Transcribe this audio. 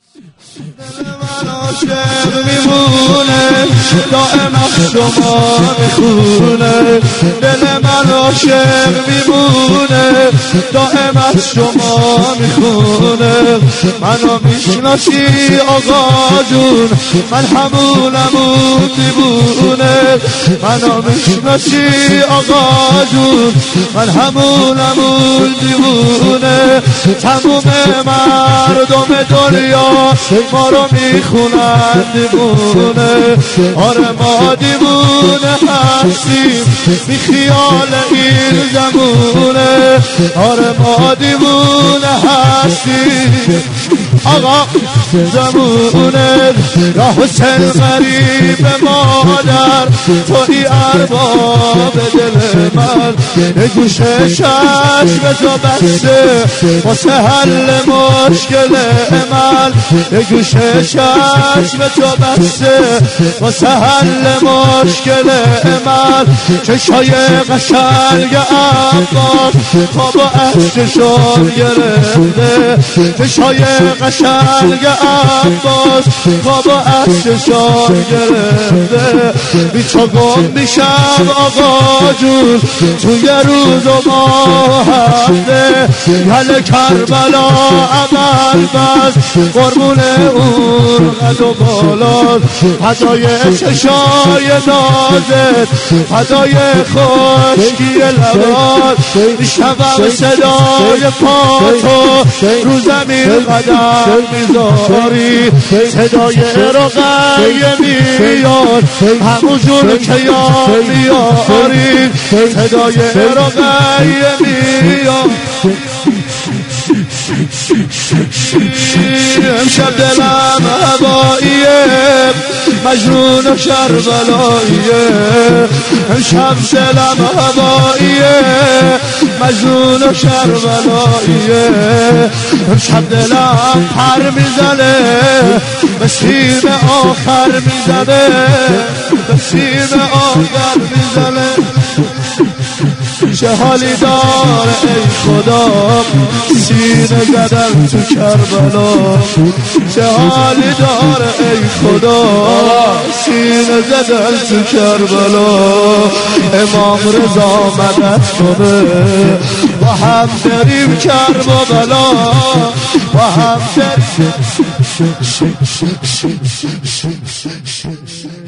من عاشق میمونه دائم از شما میخونه، دل من عاشق میمونه دائم از شما میخونه. منو میشناسی آقا جون، من همونمون دیوونه. منو میشناسی آقا جون، من همونمون دیوونه. تموم مردم دنیا ما رو میخونن دیوونه. آره ما دیوونه هستیم بی خیال این زمونه. آره ما دیوونه هستیم آقا زمونه. یا حسین غریب مادر توی ارباب دل من، یه گوشه چشم تو بسته واسه حل مشکل من. یه گوشه چشم تو بسته واسه حل مشکل من. چشای قشنگ عباس خواب عشقشون گرفته. چشای قشنگ عباس خواب عشقشون گرفته. بیچا گم میشم آقا جون توی روز و ماه هفته. گل کربلا عمل بس قربون اون قد و بالات. فدای چشای نازت، فدای خشکی لبات. میشنوم صدای پاتو رو زمین قدم میذاری. صدای رقیه میاد همونجور که یاد میاری. صدای رقیه میاد. امشب دلم هواییه مجنون و کربلاییه. امشب دلم هواییه مجنون و کربلاییه. امشب دلم پر میزنه به سیم آخر میزنه، به سیم آخر میزنه. چه حالی داره ای خدا سینه زدن تو کربلا. چه حالی داره ای خدا سینه زدن تو کربلا. امام رضا مدد کنه با هم بریم کربلا. با هم بریم